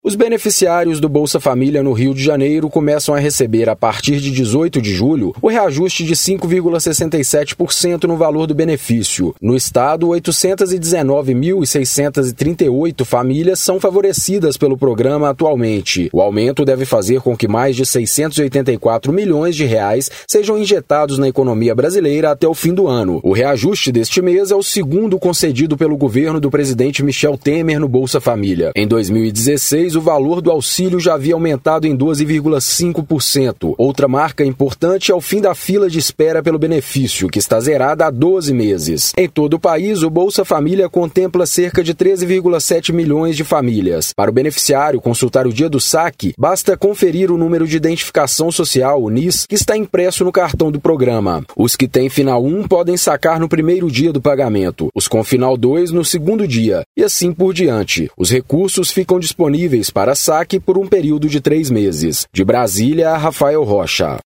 Os beneficiários do Bolsa Família no Rio de Janeiro começam a receber, a partir de 18 de julho, o reajuste de 5,67% no valor do benefício. No estado, 819.638 famílias são favorecidas pelo programa atualmente. O aumento deve fazer com que mais de 684 milhões de reais sejam injetados na economia brasileira até o fim do ano. O reajuste deste mês é o segundo concedido pelo governo do presidente Michel Temer no Bolsa Família. Em 2016, o valor do auxílio já havia aumentado em 12,5%. Outra marca importante é o fim da fila de espera pelo benefício, que está zerada há 12 meses. Em todo o país, o Bolsa Família contempla cerca de 13,7 milhões de famílias. Para o beneficiário consultar o dia do saque, basta conferir o número de identificação social, o NIS, que está impresso no cartão do programa. Os que têm final 1 podem sacar no primeiro dia do pagamento, os com final 2 no segundo dia, e assim por diante. Os recursos ficam disponíveis para saque por um período de 3 meses. De Brasília, Rafael Rocha.